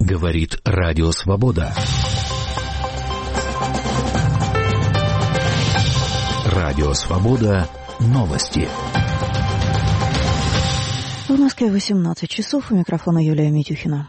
Говорит Радио Свобода. Радио Свобода. Новости. В Москве 18 часов. У микрофона Юлия Митюхина.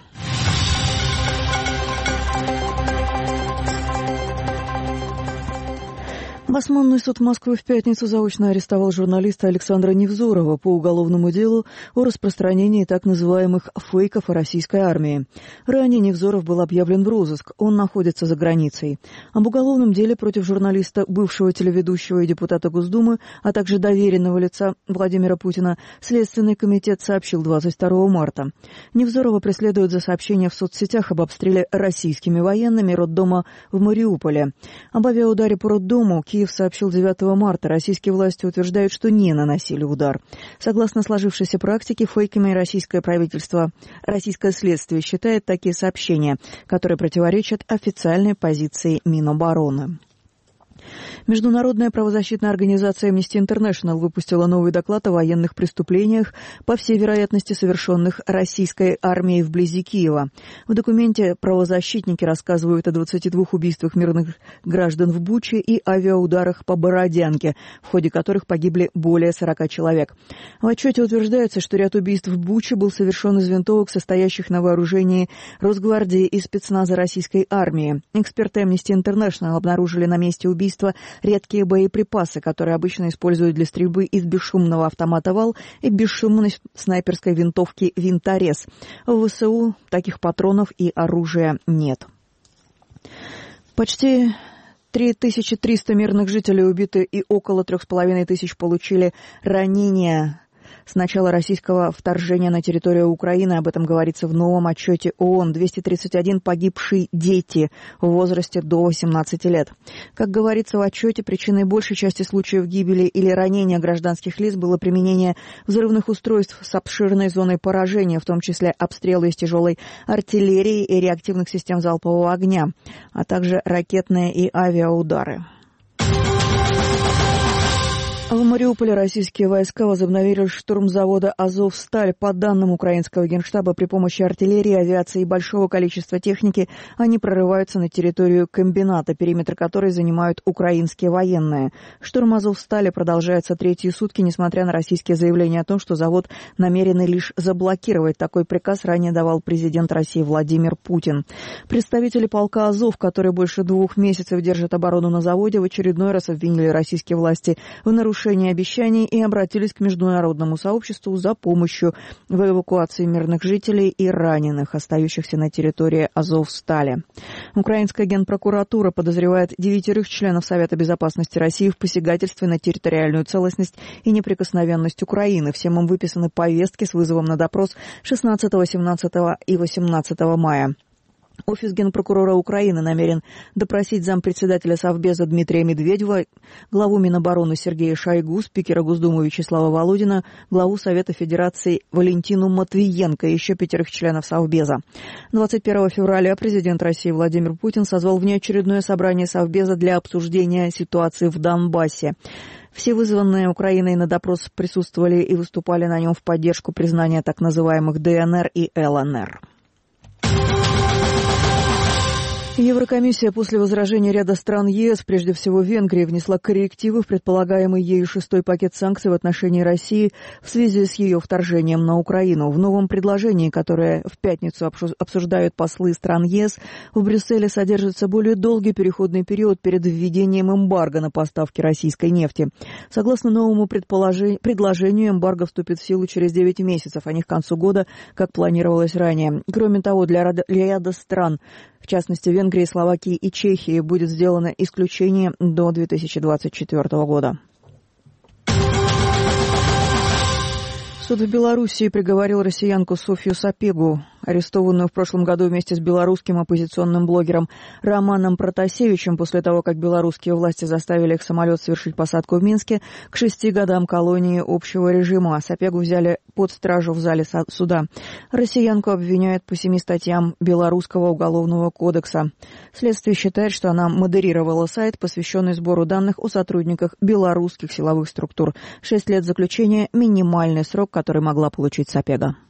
Басманный суд Москвы в пятницу заочно арестовал журналиста Александра Невзорова по уголовному делу о распространении так называемых фейков о российской армии. Ранее Невзоров был объявлен в розыск, он находится за границей. Об уголовном деле против журналиста, бывшего телеведущего и депутата Госдумы, а также доверенного лица Владимира Путина, Следственный комитет сообщил 22 марта. Невзорова преследуют за сообщение в соцсетях об обстреле российскими военными роддома в Мариуполе. Об авиаударе по роддому Киев сообщил 9 марта. Российские власти утверждают, что не наносили удар. Согласно сложившейся практике, фейками российское следствие считает такие сообщения, которые противоречат официальной позиции Минобороны. Международная правозащитная организация Amnesty International выпустила новый доклад о военных преступлениях, по всей вероятности совершенных российской армией вблизи Киева. В документе правозащитники рассказывают о 22 убийствах мирных граждан в Буче и авиаударах по Бородянке, в ходе которых погибли более 40 человек. В отчете утверждается, что ряд убийств в Буче был совершен из винтовок, состоящих на вооружении Росгвардии и спецназа российской армии. Эксперты Amnesty International обнаружили на месте убийства редкие боеприпасы, которые обычно используют для стрельбы из бесшумного автомата «Вал» и бесшумной снайперской винтовки «Винторез». В ВСУ таких патронов и оружия нет. Почти 3300 мирных жителей убиты и около 3500 получили ранения с начала российского вторжения на территорию Украины. Об этом говорится в новом отчете ООН. 231 погибшие дети в возрасте до 18 лет. Как говорится в отчете, причиной большей части случаев гибели или ранения гражданских лиц было применение взрывных устройств с обширной зоной поражения, в том числе обстрелы из тяжелой артиллерии и реактивных систем залпового огня, а также ракетные и авиаудары. В Мариуполе российские войска возобновили штурм завода «Азовсталь». По данным украинского генштаба, при помощи артиллерии, авиации и большого количества техники они прорываются на территорию комбината, периметр которой занимают украинские военные. Штурм «Азовстали» продолжается третьи сутки, несмотря на российские заявления о том, что завод намерены лишь заблокировать. Такой приказ ранее давал президент России Владимир Путин. Представители полка «Азов», которые больше 2 месяцев держат оборону на заводе, в очередной раз обвинили российские власти в нарушении обещаний и обратились к международному сообществу за помощью в эвакуации мирных жителей и раненых, остающихся на территории Азовстали. Украинская генпрокуратура подозревает 9 членов Совета безопасности России в посягательстве на территориальную целостность и неприкосновенность Украины. Всем им выписаны повестки с вызовом на допрос 16, 17 и 18 мая. Офис Генпрокурора Украины намерен допросить зампредседателя Совбеза Дмитрия Медведева, главу Минобороны Сергея Шойгу, спикера Госдумы Вячеслава Володина, главу Совета Федерации Валентину Матвиенко и еще 5 членов Совбеза. 21 февраля президент России Владимир Путин созвал внеочередное собрание Совбеза для обсуждения ситуации в Донбассе. Все вызванные Украиной на допрос присутствовали и выступали на нем в поддержку признания так называемых ДНР и ЛНР. Еврокомиссия после возражения ряда стран ЕС, прежде всего Венгрии, внесла коррективы в предполагаемый ею 6-й пакет санкций в отношении России в связи с ее вторжением на Украину. В новом предложении, которое в пятницу обсуждают послы стран ЕС, в Брюсселе содержится более долгий переходный период перед введением эмбарго на поставки российской нефти. Согласно новому предложению, эмбарго вступит в силу через 9 месяцев, а не к концу года, как планировалось ранее. Кроме того, для ряда стран, в частности Венгрии, Словакии и Чехии, будет сделано исключение до 2024 года. Суд в Белоруссии приговорил россиянку Софью Сапегу, арестованную в прошлом году вместе с белорусским оппозиционным блогером Романом Протасевичем после того, как белорусские власти заставили их самолет совершить посадку в Минске, к 6 годам колонии общего режима. Сапегу взяли под стражу в зале суда. Россиянку обвиняют по 7 статьям Белорусского уголовного кодекса. Следствие считает, что она модерировала сайт, посвященный сбору данных о сотрудниках белорусских силовых структур. 6 лет заключения – минимальный срок, который могла получить Сапега.